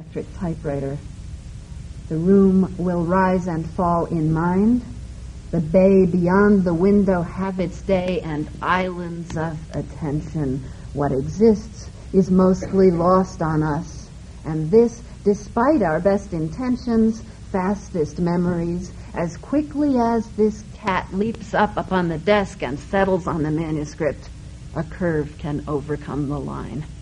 electric typewriter. The room will rise and fall in mind. The bay beyond the window have its day, and islands of attention. What exists is mostly lost on us. And this, despite our best intentions, fastest memories, as quickly as this cat leaps up upon the desk and settles on the manuscript, a curve can overcome the line.